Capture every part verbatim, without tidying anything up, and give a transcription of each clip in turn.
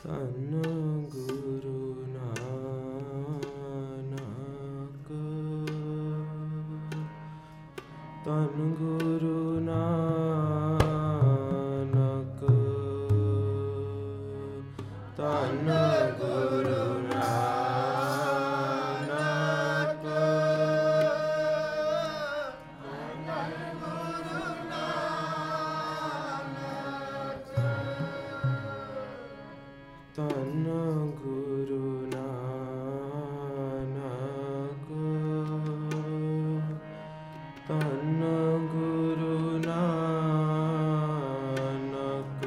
ਧੰਨ ਗੁਰੂ ਨਾਨਕ, ਧੰਨ ਗੁਰੂ ਨਾਨਕ, ਧੰਨ ਗੁਰੂ ਨਾਨਕ, ਧੰਨ ਗੁਰੂ ਨਾਨਕ, ਧੰਨ ਗੁਰੂ ਨਾਨਕ,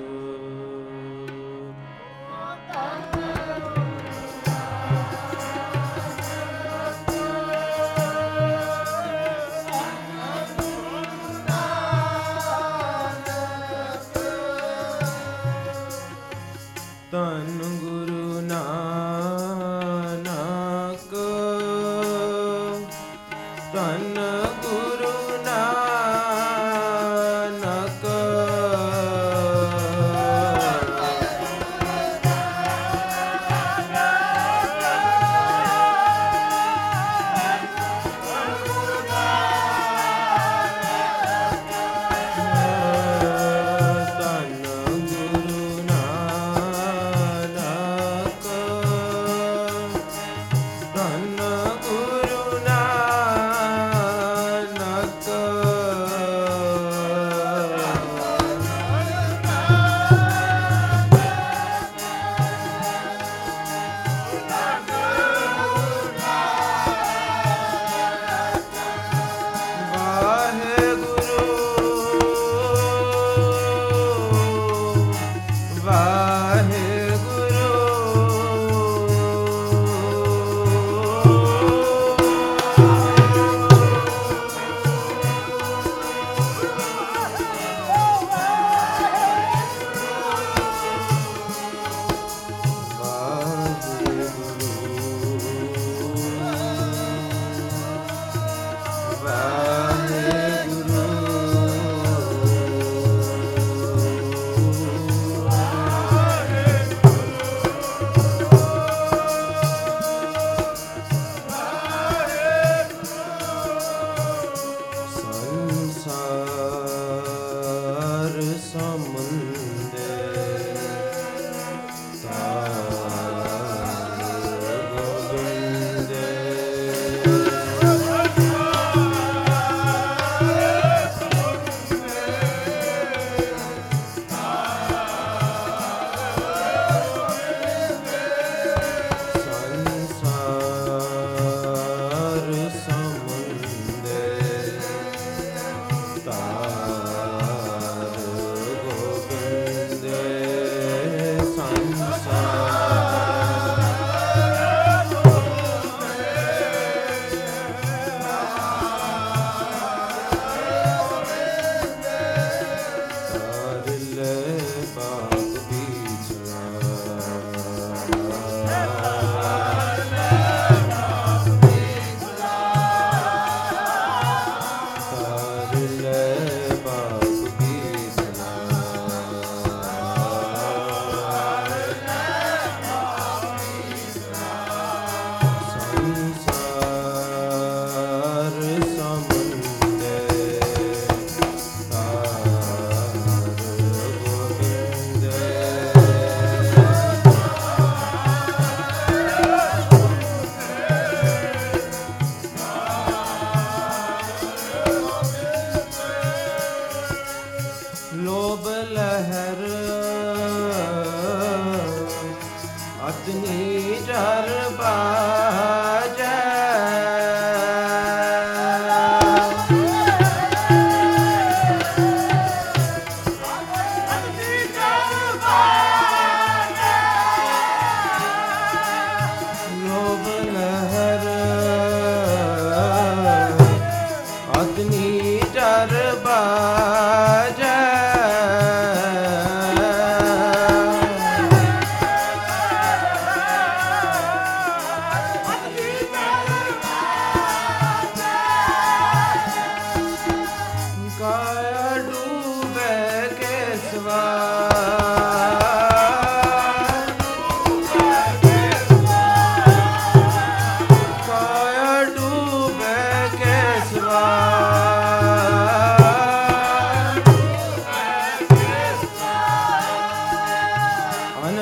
ਧੰਨ ਗੁਰੂ ਨਾਨਕ, ਧੰਨ ਗੁਰੂ ਨਾਨਕ, ਧੰਨ ਗੁਰੂ ਨਾਨਕ,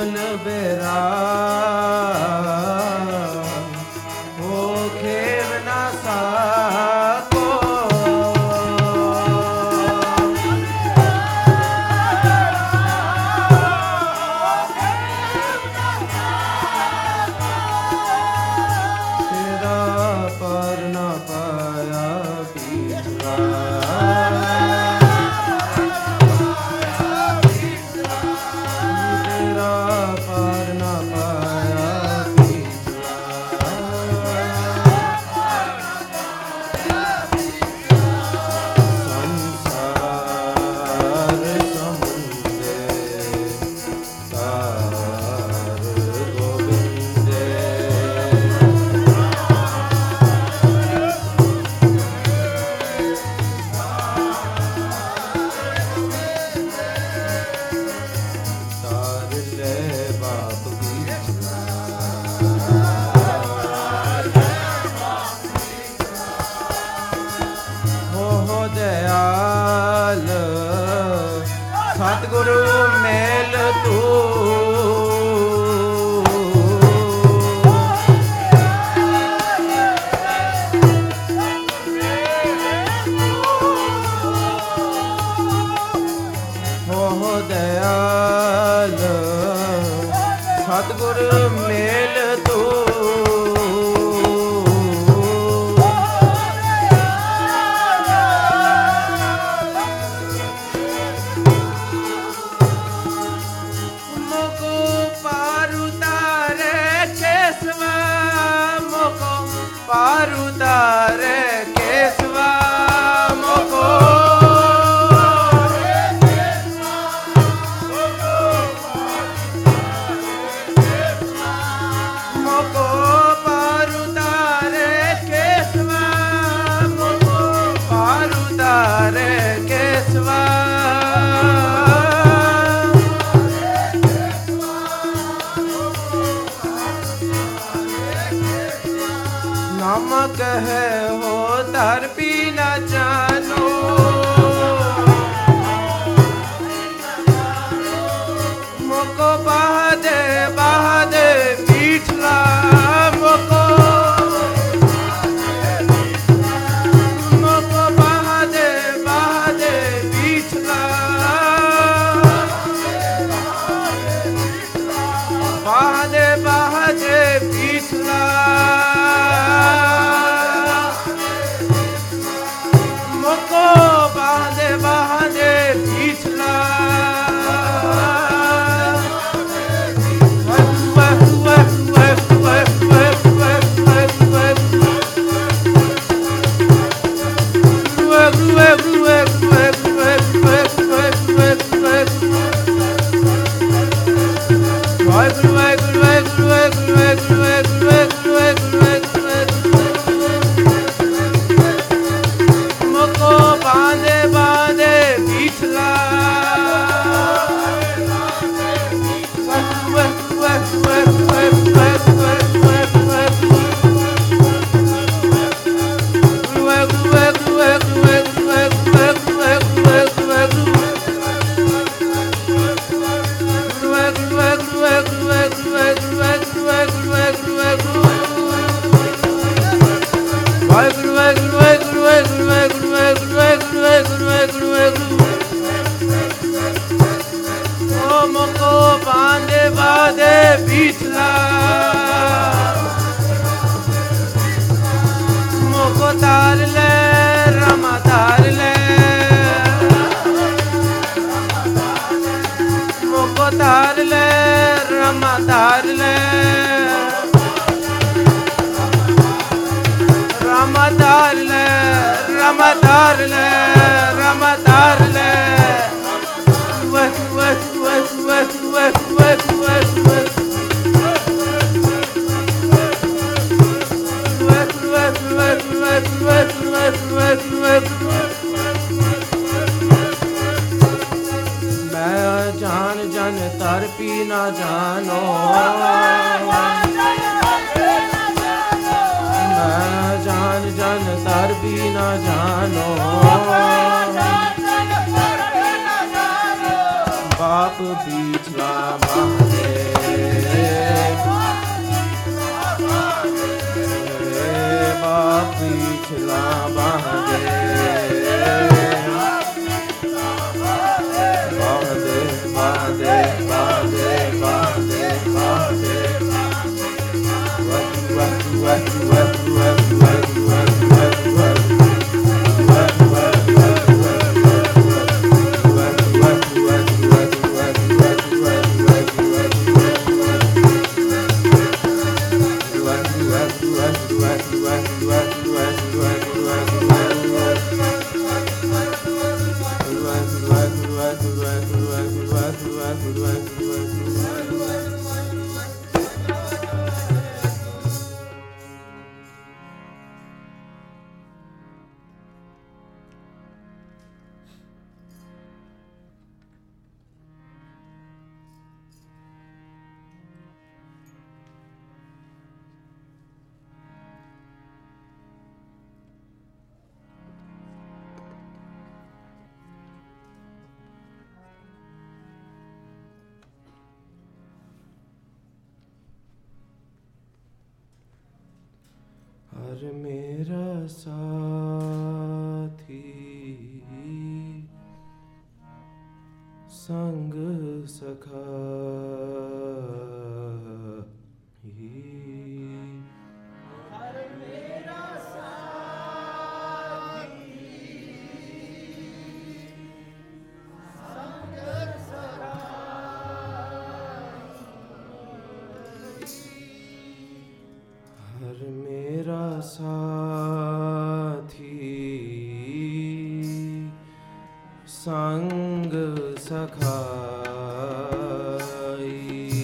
बल बेरा हो खेव ना साको तेरा पर न पाया बीचरा दयाल सतगुरु मेल तू हो दयाल सतगुरु मेल तू पारू तारे केसवा मोको मोको पारू तारे केसवा मोको पारू तारे केसवा नमक है हो धर पी न जानो मोको बहादे बहादे पीछला मोको मोको बहादे बहादे पीछला बहादे बहादे पीछला बहादे बहादे पिछला मोको बांधे बांधे पिछला मोको तार ले रमा तार ले मोको तार ले रमा तार ले रमा तार ले रमा तार ले रमा तार ले वह वह वह वह वह वह वह वह मैं जान जान तर पी ना जानो मैं जान जान तर पी ना जानो बाप बीचला मारे हर मेरा साथी संग सखा हर मेरा साथी संग सखा हर मेरा साथी संग सखाई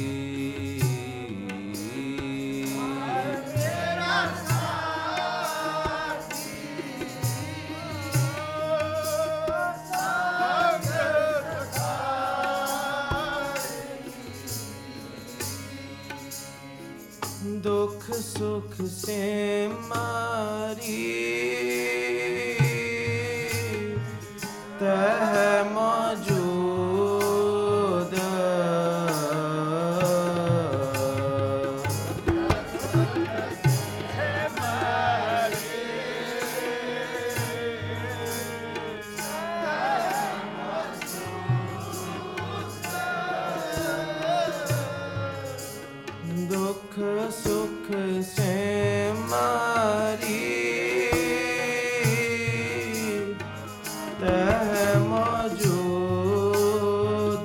मेरा साथी संग सखाई दुख सुख से मारी तह मौजूद दुख सुख से मारी तह मौजूद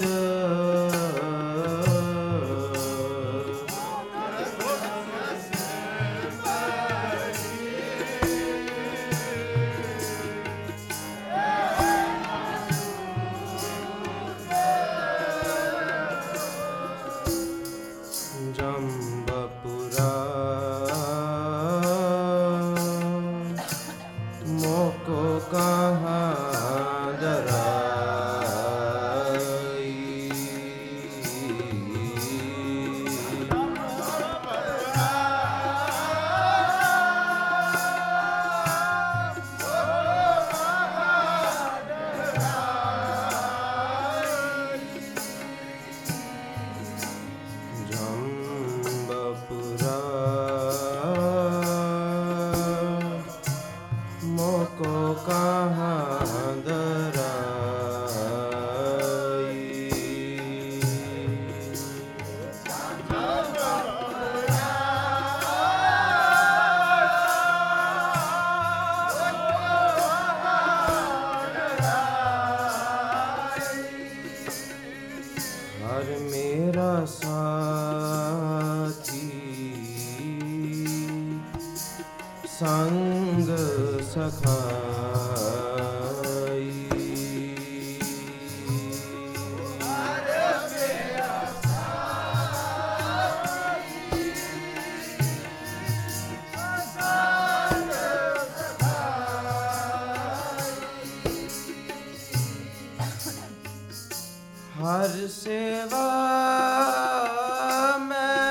जम्बपुरा मोको कहाँ दराई जम्बपुरा मोको कहाँ दराई हर मेरा साथी संग सखाई हर सेवा में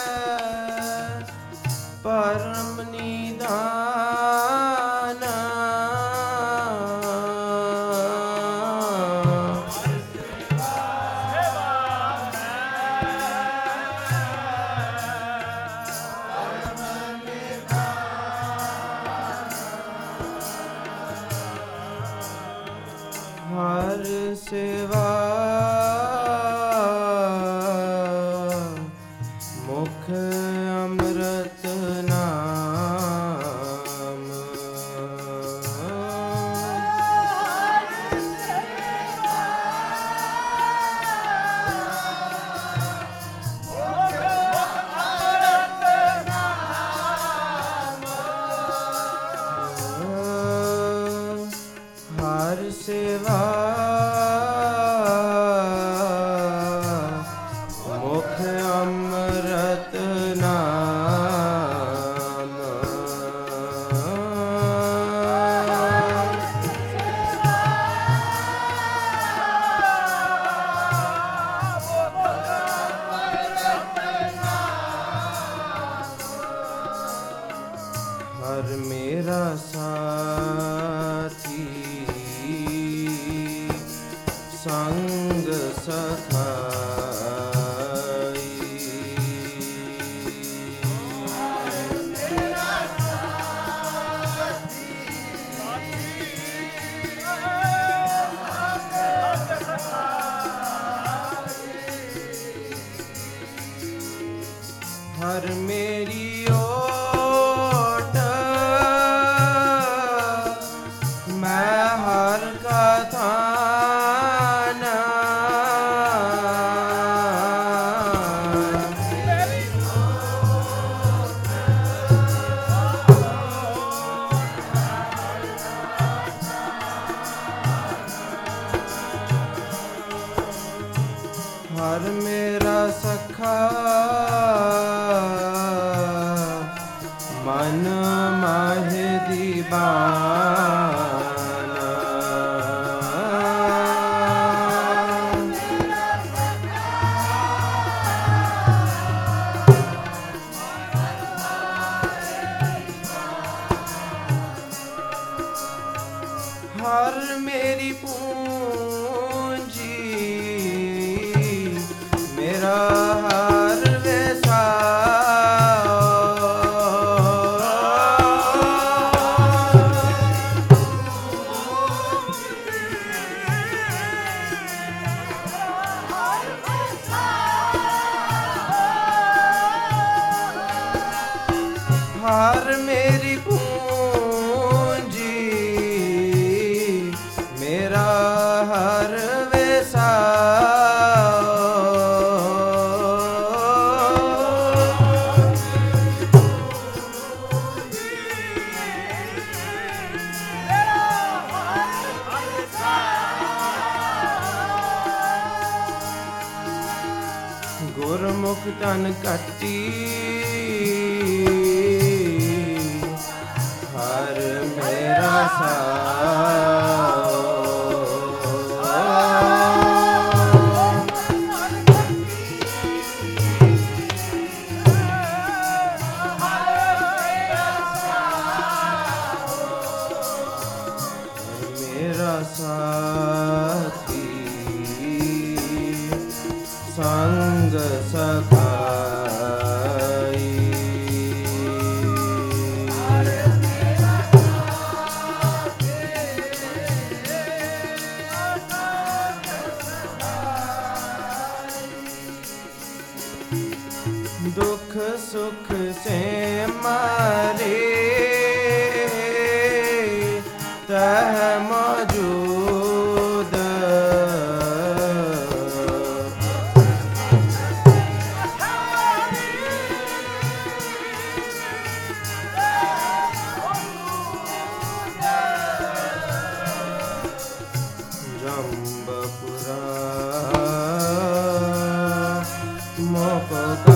है परम निदान हर मेरी ओट मैं हर का थान हर मेरा सखा मन माहे दीवाना हर मेरी पूंजी मेरा हर वैसा हर मेरी पूंजी मेरा हर वैसा गुरमुख तन कट्टी हर मेरा सा मेरा साथी संग सखाई दुख सुख से मारे तह मौजूद जम्बपुरा मोक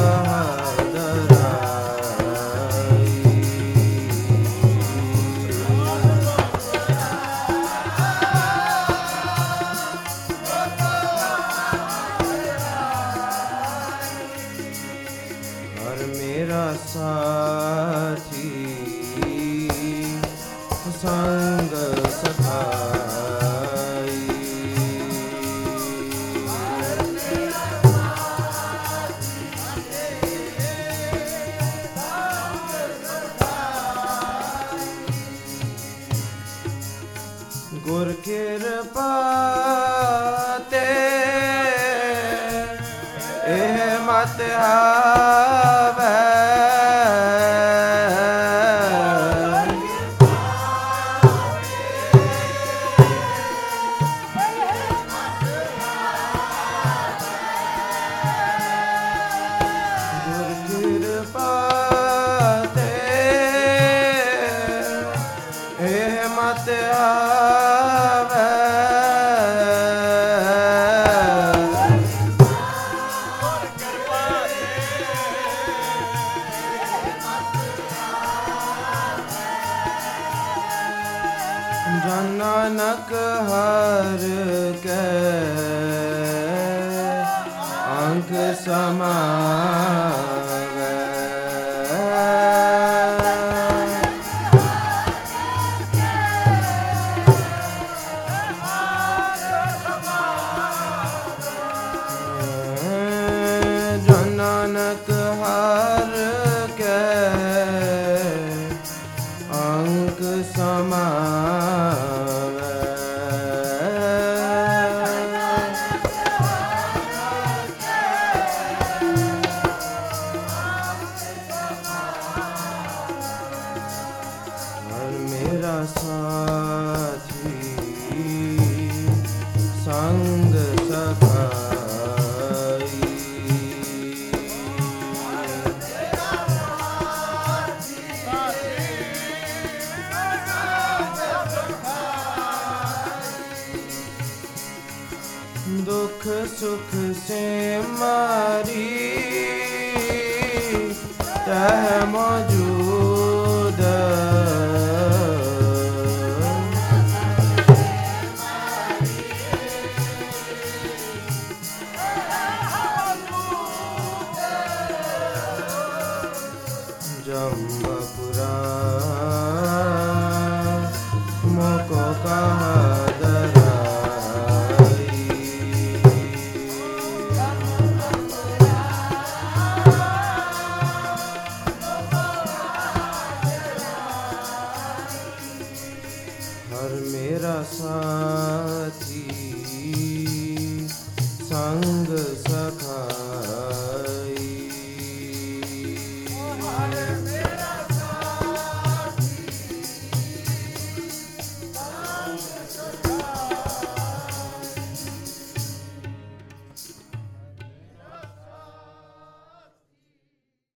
और मेरा साथी संग सखाई गुर कृपा ते एह मत आवे गुर कृपा ते एह मत आवे जन नानक हर के अंक समावे जन नानक हर के अंक समावे है मौजूद। जब